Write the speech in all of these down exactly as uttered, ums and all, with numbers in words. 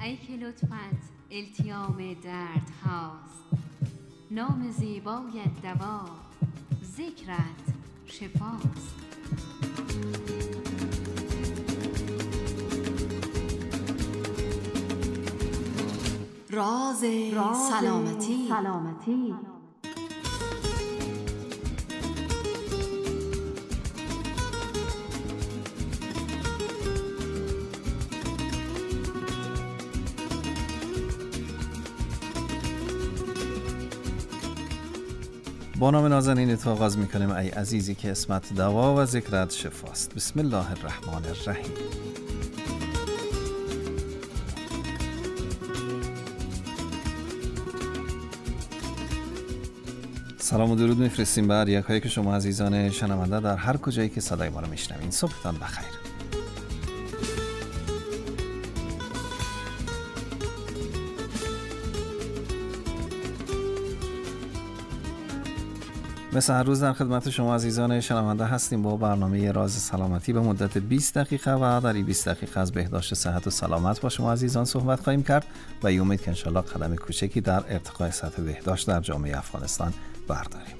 ای که لطفت التیام درد هاست، نام زیبای دوا ذکرت شفاست. راز سلامتی, سلامتی. با نام نازنین تو آغاز میکنیم ای عزیزی که اسمت دوا و ذکرت شفاست. بسم الله الرحمن الرحیم. سلام و درود میفرستیم بر یکایی که شما عزیزان شنونده در هر کجایی که صدای ما رو میشنوین. صبحتان بخیر. مثل هر روز در خدمت شما عزیزان شنونده هستیم با برنامه راز سلامتی به مدت بیست دقیقه و در این بیست دقیقه از بهداشت صحت و سلامت با شما عزیزان صحبت خواهیم کرد و ای امید که انشالله قدم کوچکی در ارتقای سطح بهداشت در جامعه افغانستان برداریم.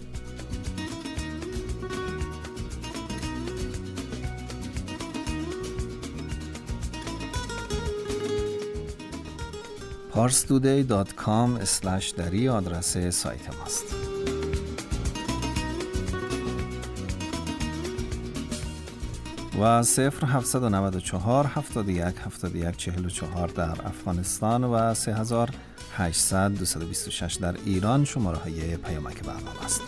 پارس تودی دات کام اسلش دری آدرس سایت ماست. و صفر هفتصد و نود و چهار هفتاد و یک هفتاد و یک چهل و چهار در افغانستان و سه هزار و هشتصد دویست و بیست و شش در ایران شماره های پیامک برنامه است.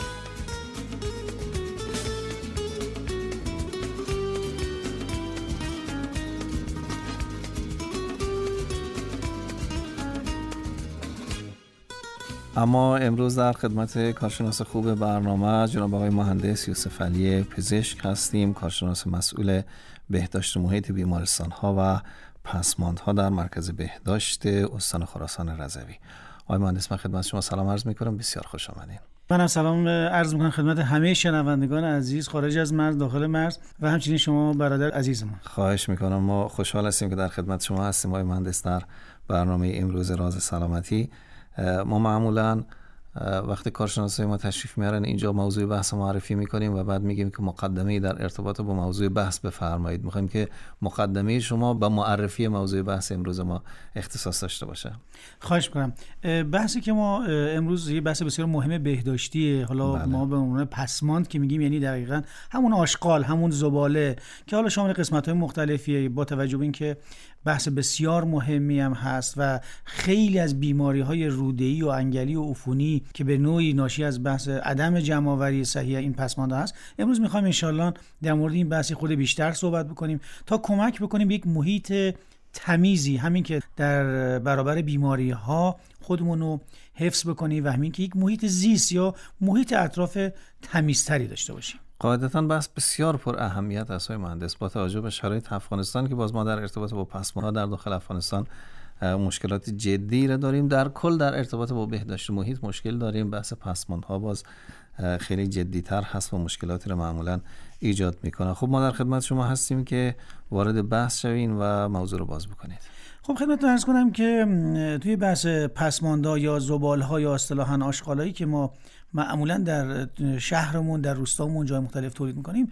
اما امروز در خدمت کارشناس خوب برنامه جناب آقای مهندس یوسف علی پزشک هستیم، کارشناس مسئول بهداشت محیط بیمارستان‌ها و پسماندها در مرکز بهداشت استان خراسان رضوی. آقای مهندس من خدمت شما سلام عرض می‌کنم، بسیار خوش آمدید. منم سلام عرض می‌کنم خدمت همه شنوندگان عزیز خارج از مرز داخل مرز و همچنین شما برادر عزیزمون. خواهش می‌کنم، ما خوشحال هستیم که در خدمت شما هستیم آقای مهندس در برنامه امروز راز سلامتی. ما معمولاً وقتی کارشناسای ما تشریف میارن اینجا موضوع بحث معرفی میکنیم و بعد میگیم که مقدمه‌ای در ارتباط با موضوع بحث بفرمایید. میخوایم که مقدمه شما با معرفی موضوع بحث امروز ما اختصاص داشته باشه. خواهش میکنم. بحثی که ما امروز یه بحث بسیار مهم بهداشتیه. حالا بله. ما به عنوان پسماند که میگیم یعنی دقیقاً همون آشغال، همون زباله که حالا شامل قسمت‌های مختلفیه، با توجه به اینکه بحث بسیار مهمی هم هست و خیلی از بیماری‌های روده‌ای و انگلی و عفونی که به نوعی ناشی از بحث عدم جمع‌آوری صحیح این پسماندا هست، امروز می‌خوایم ان شاءالله در مورد این بحث خود بیشتر صحبت بکنیم تا کمک بکنیم یک محیط تمیزی، همین که در برابر بیماری‌ها خودمون رو حفظ بکنیم و همین که یک محیط زیست یا محیط اطراف تمیزتری داشته باشیم. قاعدتاً بحث بسیار پر اهمیت است آقای مهندس، با توجه به شرایط افغانستان که باز ما در ارتباط با پسماندها در داخل افغانستان مشکلات جدی را داریم. در کل در ارتباط با بهداشت محیط مشکل داریم. بحث پسماندها باز خیلی جدی‌تر هست و مشکلاتی را معمولاً ایجاد میکنه. خب ما در خدمت شما هستیم که وارد بحث شوین و موضوع رو باز بکنید. خب خدمتتون عرض کنم که توی بحث پسماندها یا زبال‌ها یا اصطلاحاً آشغالایی که ما معمولا در شهرمون در روستامون جای مختلف تولید میکنیم،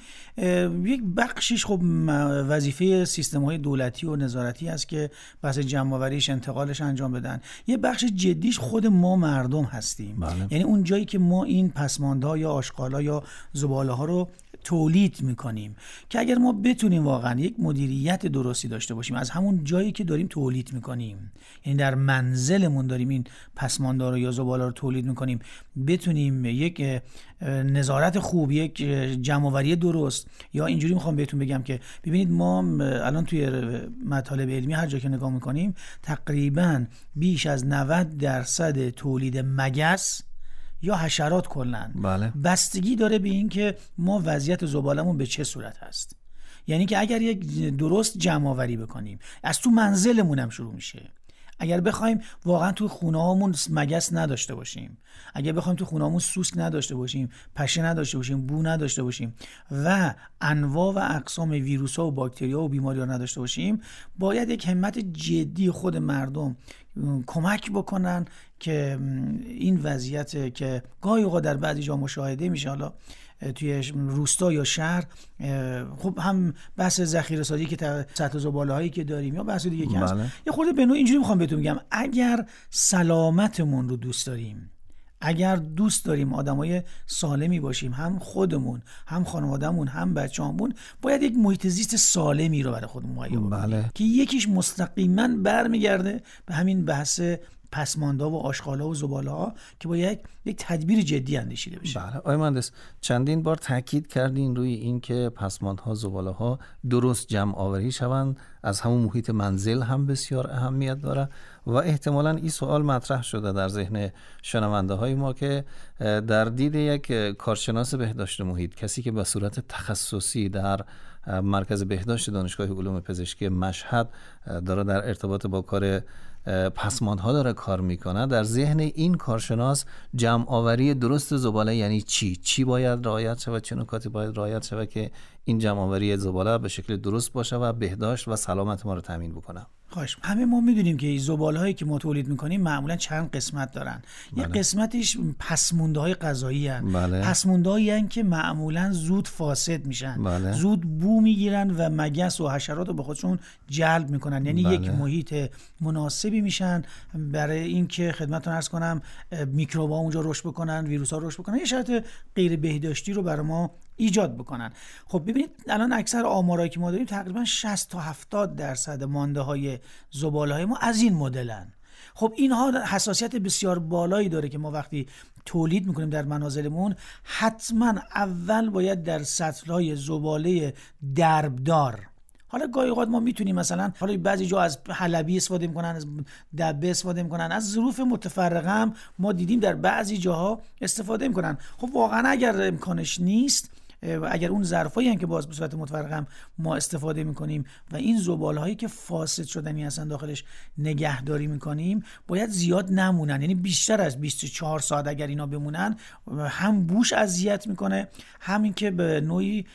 یک بخشیش خب وظیفه سیستم‌های دولتی و نظارتی است که بحث جمع‌آوریش انتقالش انجام بدن. یه بخش جدیش خود ما مردم هستیم. بله. یعنی اون جایی که ما این پسماندها یا آشغال‌ها یا زباله‌ها رو تولید میکنیم که اگر ما بتونیم واقعا یک مدیریت درستی داشته باشیم از همون جایی که داریم تولید میکنیم، یعنی در منزلمون داریم این پسماندها رو یا زباله رو تولید میکنیم، بتونیم یک نظارت خوب، یک جمع‌آوری درست، یا اینجوری میخوام بهتون بگم که ببینید ما الان توی مطالب علمی هر جا که نگاه میکنیم تقریبا بیش از نود درصد تولید مگس یا حشرات کلن بله. بستگی داره به این که ما وضعیت زبالمون به چه صورت هست. یعنی که اگر یک درست جمع آوری بکنیم، از تو منزلمون هم شروع میشه، اگر بخوایم واقعا تو خونه‌هامون مگس نداشته باشیم، اگر بخوایم تو خونه‌هامون سوسک نداشته باشیم، پشه نداشته باشیم، بو نداشته باشیم و انواع و اقسام ویروس‌ها و باکتری‌ها و بیماری‌ها نداشته باشیم، باید یک همت جدی خود مردم کمک بکنن که این وضعیت که گاهی اوقات در بعضی جا مشاهده میشه، حالا توی روستا یا شهر، خب هم بحث ذخیره سازی که سطح زباله‌هایی که داریم یا بحث دیگه که هست، یه خورده به نوع اینجوری میخوام بهتون بگم، اگر سلامتمون رو دوست داریم، اگر دوست داریم آدمای سالمی باشیم، هم خودمون هم خانوادهمون هم بچه‌هامون، باید یک محیط زیست سالمی رو برای خودمون مهیا بکنیم. بله. که یکیش مستقیما برمیگرده به همین بحث پسماندا و آشغالا و زباله‌ها که باید یک تدبیر جدی اندیشیده بشه. بله آقای مهندس، چندین بار تاکید کردین روی این که پسماندها، زباله‌ها درست جمع آوری شوند، از همون محیط منزل هم بسیار اهمیت داره و احتمالاً این سوال مطرح شده در ذهن شنونده های ما که در دید یک کارشناس بهداشت محیط، کسی که به صورت تخصصی در مرکز بهداشت دانشگاه علوم پزشکی مشهد داره در ارتباط با کار پسماندها داره کار میکنه، در ذهن این کارشناس جمع آوری درست زباله یعنی چی؟ چی باید رعایت شود؟ چه نکاتی باید رعایت شود که این جمع آوری زباله به شکل درست باشه و بهداشت و سلامت ما رو تامین بکنه؟ خواهش. همه ما میدونیم که زبالهایی که ما تولید میکنیم معمولا چند قسمت دارن. بله. یه قسمتش پسماندهای غذایی هستند. بله. پسماندهایی هستند که معمولا زود فاسد میشن. بله. زود بو میگیرن و مگس و حشرات رو به خودشون جلب میکنن. یعنی بله. یک محیط مناسبی میشن برای اینکه خدمتتون عرض کنم میکروب‌ها اونجا رشد بکنن، ویروس‌ها رشد بکنن، یه شرایط غیر بهداشتی رو برای ما ایجاد بکنن. خب ببینید الان اکثر آمارایی که ما داریم تقریبا شصت تا هفتاد درصد مانده‌های زباله‌های ما از این مدلن. خب اینها حساسیت بسیار بالایی داره که ما وقتی تولید میکنیم در منازلمون حتما اول باید در سطل‌های زباله دربدار، حالا گاهی اوقات ما میتونیم مثلا حالا بعضی جا از حلبی استفاده میکنن، از دبه استفاده میکنن، از ظروف متفرقه هم ما دیدیم در بعضی جاها استفاده میکنن. خب واقعا اگر امکانش نیست، اگر اون ظرفایی هم که باز به صورت متفرقه هم ما استفاده میکنیم و این زبالهایی که فاسد شدنی هستن داخلش نگهداری میکنیم، باید زیاد نمونن. یعنی بیشتر از بیست و چهار ساعت اگر اینا بمونن، هم بوش اذیت میکنه، همین که به نوعی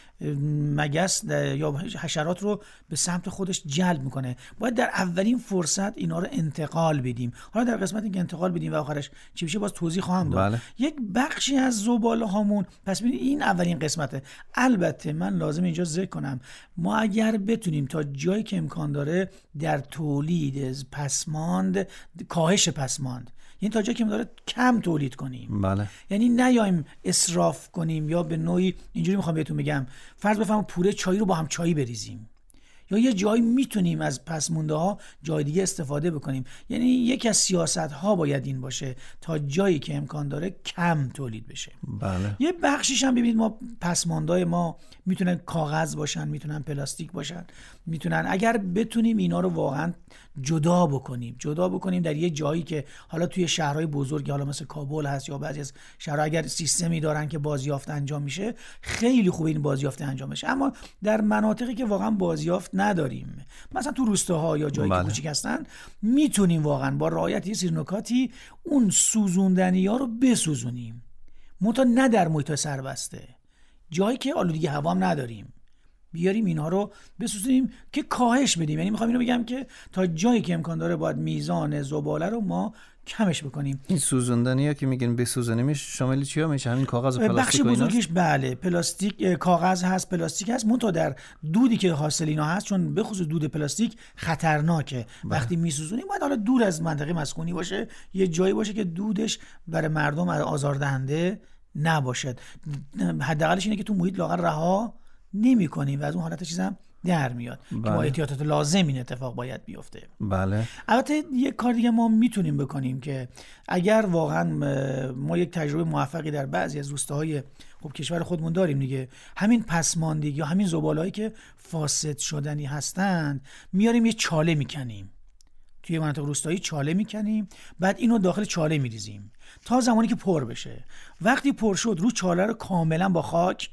مگس یا حشرات رو به سمت خودش جلب میکنه. باید در اولین فرصت اینا رو انتقال بدیم. حالا در قسمتی که انتقال بدیم و آخرش چی بشه باز توضیح خواهم داد. بله. یک بخشی از زباله هامون، پس ببینید این اولین قسمته. البته من لازم اینجا ذکر کنم ما اگر بتونیم تا جایی که امکان داره در تولید پسماند کاهش پسماند، یعنی تا جایی که داره کم تولید کنیم. بله. یعنی نیایم اسراف کنیم یا به نوعی اینجوری میخوام بهتون بگم فرض بفرمایید پوره چای رو با هم چای بریزیم، یا یه جایی میتونیم از پسمونده ها جای دیگه استفاده بکنیم. یعنی یکی از سیاست ها باید این باشه تا جایی که امکان داره کم تولید بشه. بله. یه بخشیش هم ببینید ما پسماندهای ما میتونن کاغذ باشن، میتونن پلاستیک باشن، میتونن اگر بتونیم اینا رو واقعا جدا بکنیم جدا بکنیم در یه جایی که حالا توی شهرهای بزرگی حالا مثل کابل هست یا بعضی از شهرها اگر سیستمی دارن که بازیافت انجام میشه، خیلی خوبه این بازیافت انجام بشه. اما در مناطقی که واقعا بازیافت نداریم، مثلا تو روستاها یا جایی بله. که کوچیک هستن، میتونیم واقعا با رعایت یه سری نکاتی اون سوزوندنی‌ها رو بسوزونیم، منتها نه در محیط سربسته، جایی که آلودگی هوا هم نداریم، بیاریم اینها رو بسوزونیم که کاهش بدیم. یعنی میخوام اینو بگم که تا جایی که امکان داره باید میزان زباله رو ما کمش بکنیم. این سوزوندنی‌ها که میگن بسوزونیمش شامل چیا میشه؟ همین کاغذ و پلاستیک بخش بزرگیش بله پلاستیک، کاغذ هست، پلاستیک هست، منتها در دودی که حاصل اینا هست، چون به خصوص دود پلاستیک خطرناکه. بله. وقتی میسوزونیم باید حالا دور از منطقه مسکونی باشه، یه جایی باشه که دودش برای مردم آزاردهنده نباشد. حداقلش اینه که تو محیط لاغر رها نمی‌کنیم و از اون حالت چیزام در میاد. بله. که با احتیاطات لازم این اتفاق باید بیفته. بله. البته یک کار دیگه ما میتونیم بکنیم که اگر واقعا ما یک تجربه موفقی در بعضی از روستاهای خب کشور خودمون داریم دیگه، همین پسماندگی یا همین زبالهایی که فاسد شدنی هستند، میاریم یه چاله میکنیم توی مناطق روستایی، چاله میکنیم، بعد اینو داخل چاله میریزیم تا زمانی که پر بشه. وقتی پر شد رو چاله رو کاملا با خاک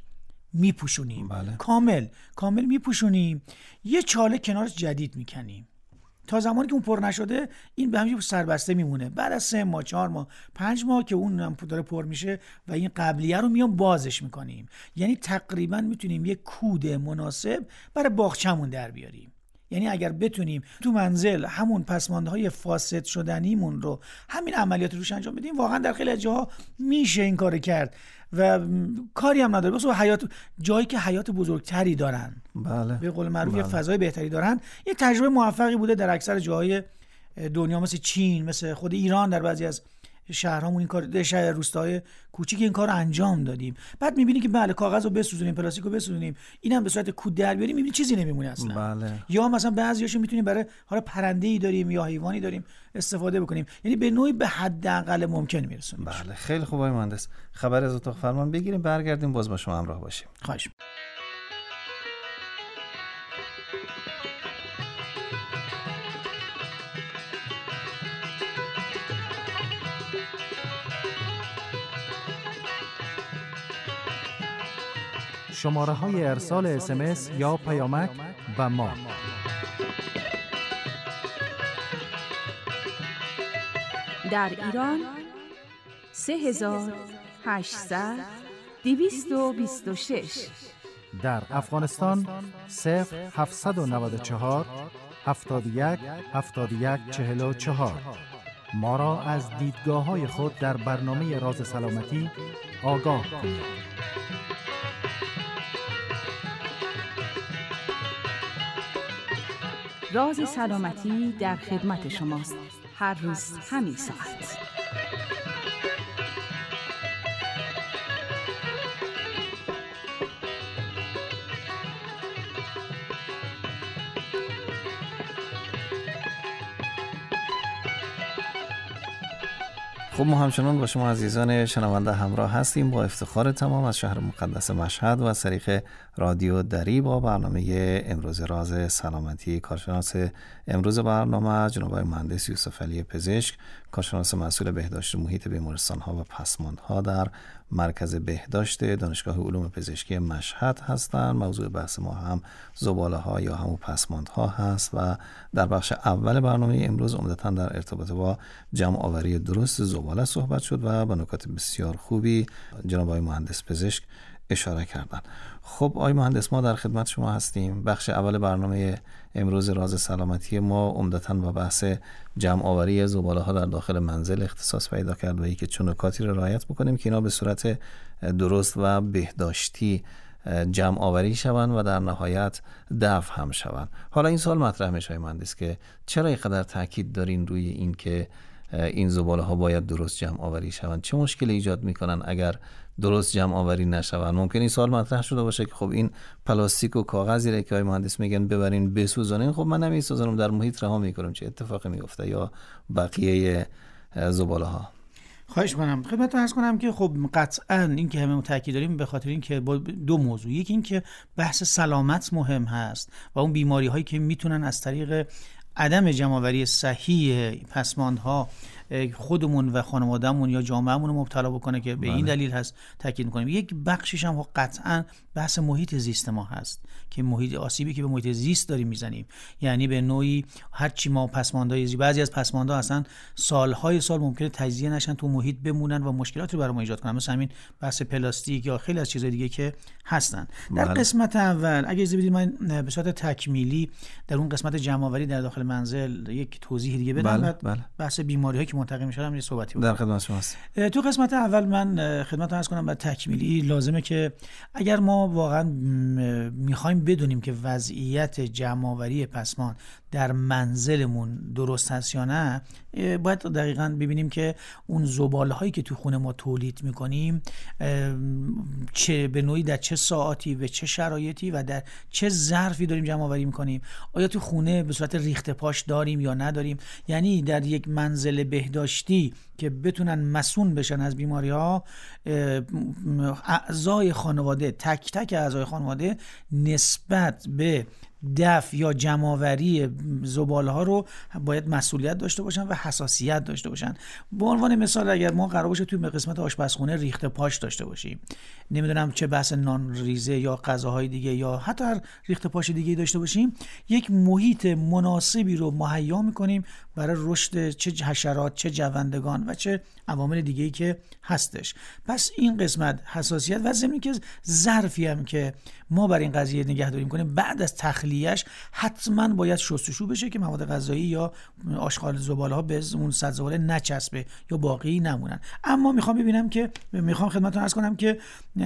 میپوشونیم. بله. کامل کامل میپوشونیم. یه چاله کنارش جدید میکنیم. تا زمانی که اون پر نشده این به همین سربسته میمونه. بعد از سه ماه، چهار ماه، پنج ماه که اون هم داره پر میشه و این قبلیه رو میام بازش میکنیم. یعنی تقریبا میتونیم یک کود مناسب برای باغچمون در بیاریم. یعنی اگر بتونیم تو منزل همون پسماندهای فاسد شدنیمون رو همین عملیات روش انجام بدیم، واقعا در خیلی از جاها میشه این کارو کرد و کاری هم نداره. بس حیات جایی که حیات بزرگتری دارن، بله، به قول معروف بله. یه فضای بهتری دارن. یه تجربه موفقی بوده در اکثر جاهای دنیا، مثل چین، مثل خود ایران. در بعضی از شهرامون این کار، شهر روستاهای کوچیک این کار رو انجام دادیم. بعد می‌بینی که بله کاغذ رو بسوزونیم، پلاستیک رو بسوزونیم، اینم به صورت کود در بیاریم، می‌بینی چیزی نمیمونه اصلا. بله. یا مثلا بعضیاشو می‌تونیم برای حالا پرنده‌ای داریم یا حیوانی داریم استفاده بکنیم. یعنی به نوعی به حداقل ممکن میرسونیم. بله، خیلی خوب آقای مهندس. خبر از اتاق فرمان بگیریم، برگردیم باز با شما همراه باشیم. خواهش. شماره های ارسال اس ام اس یا پیامک به ما: در ایران سه هزار و هشتصد دویست و بیست و شش، در افغانستان صفر هفتصد و نود و چهار هفتاد و یک هفتاد و یک چهل و چهار. ما را از دیدگاه های خود در برنامه راز سلامتی آگاه کنید. راز سلامتی در خدمت شماست، هر روز همین ساعت. خب ما همچنان با شما عزیزان شنونده همراه هستیم، با افتخار تمام از شهر مقدس مشهد و از طریق رادیو دری با برنامه امروز راز سلامتی. کارشناس امروز برنامه جناب آقای مهندس یوسف علی پزشک، کارشناس مسئول بهداشت محیط بیمارستان‌ها و پسماندها در مرکز بهداشت دانشگاه علوم پزشکی مشهد هستند. موضوع بحث ما هم زباله‌ها یا همون پسماندها هست و در بخش اول برنامه امروز عمدتاً در ارتباط با جمع آوری درست زباله صحبت شد و به نکات بسیار خوبی جناب آقای مهندس پزشک اشاره کردن. خب آقای مهندس، ما در خدمت شما هستیم. بخش اول برنامه امروز راز سلامتی ما عمدتاً با بحث جمع آوری زباله‌ها در داخل منزل اختصاص پیدا کرد و اینکه چه نکاتی را رعایت بکنیم که اینا به صورت درست و بهداشتی جمع آوری شوند و در نهایت دفع هم شوند. حالا این سوال مطرح میشه آقای مهندس که چرا اینقدر تاکید دارین روی این که این زباله‌ها باید درست جمع آوری شوند؟ چه مشکلی ایجاد میکنن اگر درست جمع آوری نشوند؟ ممکن این سوال مطرح شده باشه که خب این پلاستیک و کاغذی را که آقای مهندس میگن ببرین بسوزونین، خب من نمیسوزونم، در محیط رها میکنم، چه اتفاقی میفته؟ یا بقیه زباله‌ها. خواهش می‌کنم خدمتتون عرض کنم که خب قطعاً این که همه تاکید داریم به خاطر این که دو موضوع، یکی این که بحث سلامت مهم هست و اون بیماری هایی که میتونن از طریق عدم جمع‌آوری صحیح پسماندها خودمون و خانوادهمون یا جامعهمون رو مبتلا بکنه که به این دلیل هست تاکید می‌کنیم. یک بخشش هم قطعاً بحث محیط زیست ما هست که محیط آسیبی که به محیط زیست داریم میزنیم، یعنی به نوعی هر چی ما پسماندهای، بعضی از پسماندها اصلا سالهای سال ممکنه تجزیه نشن، تو محیط بمونن و مشکلاتی رو برای ما ایجاد کنن، مثل همین بحث پلاستیک یا خیلی از چیزهای دیگه که هستن. در بله. قسمت اول اگه اجازه بدید من به صورت تکمیلی در اون قسمت جمع‌آوری در داخل منزل یک توضیح دیگه بدم. بله. بله. بحث بیماری‌هایی که منتقل میشن یه صحبتی بود. در خدمت شما هستم. تو قسمت اول من خدمتتون عرض کنم، بعد تکمیلی لازمه که اگر ما واقعا میخوایم بدونیم که وضعیت جمع‌آوری پسماند در منزلمون درست هست یا نه، باید دقیقاً ببینیم که اون زبالهایی که تو خونه ما تولید میکنیم چه به نوعی در چه ساعاتی و چه شرایطی و در چه ظرفی داریم جمع آوری میکنیم. آیا تو خونه به صورت ریخته پاش داریم یا نداریم؟ یعنی در یک منزل بهداشتی که بتونن مسئول بشن از بیماری ها، اعضای خانواده، تک تک اعضای خانواده نسبت به دفع یا جمع‌آوری زباله‌ها رو باید مسئولیت داشته باشن و حساسیت داشته باشن. به عنوان مثال اگر ما قرار باشه توی قسمت آشپزخونه ریخته پاش داشته باشیم، نمیدونم چه بحث نان ریزه یا غذاهای دیگه یا حتی هر ریخته پاش دیگه داشته باشیم، یک محیط مناسبی رو مهیا می‌کنیم برای رشد چه حشرات، چه جوندگان و چه عوامل دیگه‌ای که هستش. پس این قسمت حساسیت و ضمن که ظرفی هم که ما برای این قضیه نگهداری می‌کنیم بعد از تخلیه‌اش حتما باید شستشو بشه که مواد غذایی یا آشغال زباله‌ها به اون سطح زباله نچسبه یا باقی نمونن. اما میخوام ببینم که میخوام خدمتتون عرض کنم که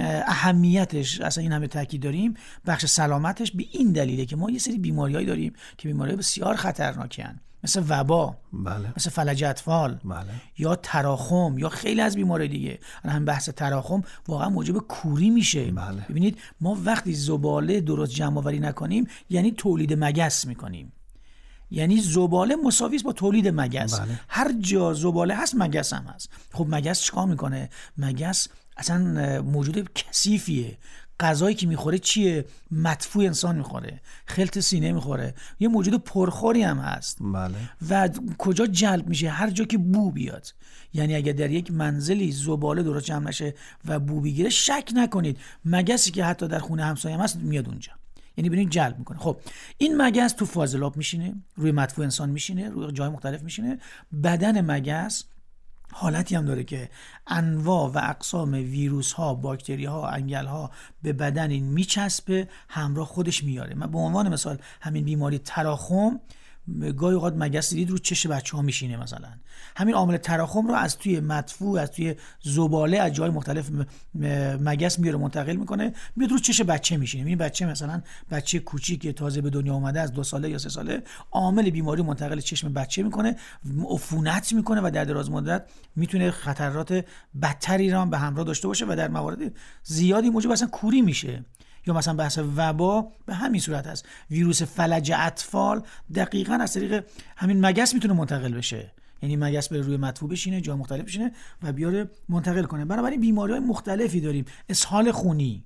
اهمیتش اصلا این همه تاکید داریم، بخش سلامتش به این دلیله که ما یه سری بیماریایی داریم که بیماری‌های بسیار خطرناکن، مثل وبا، بله. مثل فلج اطفال، بله. یا تراخم یا خیلی از بیماری دیگه. هم بحث تراخم واقعا موجب کوری میشه. بله. ببینید ما وقتی زباله درست جمع آوری نکنیم یعنی تولید مگس میکنیم، یعنی زباله مساوی است با تولید مگس. بله. هر جا زباله هست مگس هم هست. خب مگس چیکار میکنه؟ مگس اصلا موجود کثیفیه. غذایی که میخوره چیه؟ مدفوع انسان میخوره، خلط سینه میخوره، یه موجود پرخوری هم هست. بله. و کجا جلب میشه؟ هر جا که بو بیاد. یعنی اگر در یک منزلی زباله درست جمع نشه و بو بگیره، شک نکنید مگسی که حتی در خونه همسایه هم هست میاد اونجا، یعنی ببینید جلب میکنه. خب این مگس تو فاضلاب میشینه، روی مدفوع انسان میشینه، روی جای مختلف میشینه. بدن مگس حالتی هم داره که انواع و اقسام ویروس ها، باکتری ها، انگل ها به بدن این میچسبه، همراه خودش میاره. من به عنوان مثال همین بیماری تراخم، گاهی اوقات مگس دیدید رو چش بچه‌ها میشینه مثلا. همین عامل تراخم رو از توی مدفوع، از توی زباله، از جای مختلف مگس میاره منتقل میکنه، میاد رو چش بچه میشینه. این بچه مثلا بچه کوچیک که تازه به دنیا اومده از دو ساله یا سه ساله، عامل بیماری منتقل چشم بچه میکنه، عفونت میکنه و در دراز مدت میتونه خطرات بدتری را به همراه داشته باشه و در موارد زیادی موجب اصلا کوری میشه. یا مثلا بحث وبا به همین صورت هست. ویروس فلج اطفال دقیقاً از طریق همین مگس میتونه منتقل بشه، یعنی مگس به روی مدفوع بشینه، جای مختلف بشینه و بیاره منتقل کنه. بنابراین بیماری‌های مختلفی داریم. اسهال خونی،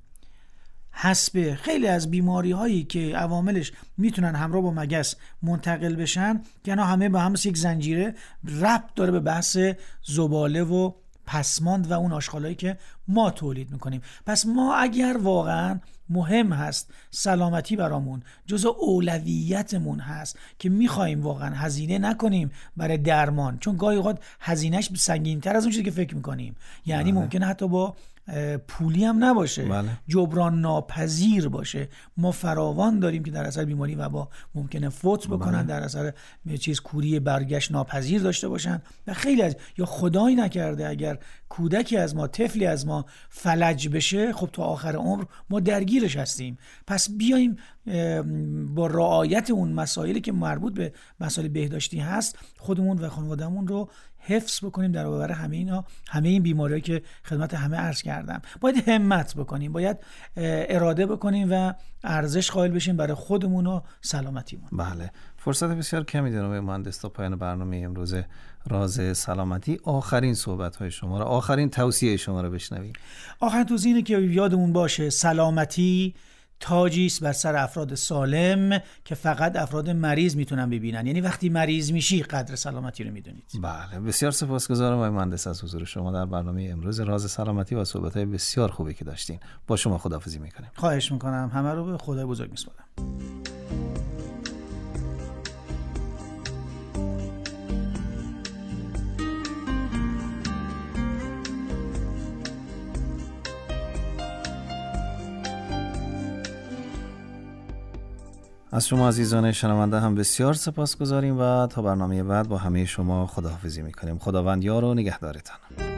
حسبه، خیلی از بیماری‌هایی که عواملش میتونن همراه با مگس منتقل بشن که اینا همه با هم مثل یک زنجیره ربط داره به بحث زباله و پسماند و اون آشغالایی که ما تولید میکنیم. پس ما اگر واقعا مهم هست سلامتی برامون جزء اولویتمون هست که میخوایم واقعا هزینه نکنیم برای درمان، چون گاهی اوقات هزینهش سنگین‌تر از اون چیزی که فکر میکنیم، یعنی بله. ممکنه حتی با پولی هم نباشه، بله. جبران ناپذیر باشه. ما فراوان داریم که در اثر بیماری وبا ممکنه فوت بکنن، بله. در اثر چیز کوری برگشت ناپذیر داشته باشن و خیلی از یا خدایی نکرده اگر کودکی از ما، طفلی از ما فلج بشه، خب تا آخر عمر ما درگیرش هستیم. پس بیایم با رعایت اون مسائلی که مربوط به مسائل بهداشتی هست خودمون و خانوادهمون رو حفظ بکنیم در برابر همه اینا، همه این بیماری‌ها که خدمت همه عرض کردم. باید همت بکنیم، باید اراده بکنیم و ارزش قائل بشیم برای خودمون و سلامتیمون. بله، فرصت بسیار کمی دارم به مهندس تا پایان برنامه امروز راز سلامتی آخرین صحبت‌های شما رو، آخرین توصیه شما رو بشنویم. آخرین توصیه اینه که یادمون باشه سلامتی تاجی است بر سر افراد سالم که فقط افراد مریض میتونن ببینن. یعنی وقتی مریض میشی قدر سلامتی رو میدونید. بله، بسیار سپاسگزارم آقای مهندس از حضور شما در برنامه امروز راز سلامتی و صحبت‌های بسیار خوبی که داشتین. با شما خداحافظی میکنم. خواهش میکنم. همه رو به خدای بزرگ میسپارم. از شما عزیزان شنونده هم بسیار سپاسگزاریم و تا برنامه بعد با همه شما خداحافظی میکنیم. خداوند یار و نگهدارتان.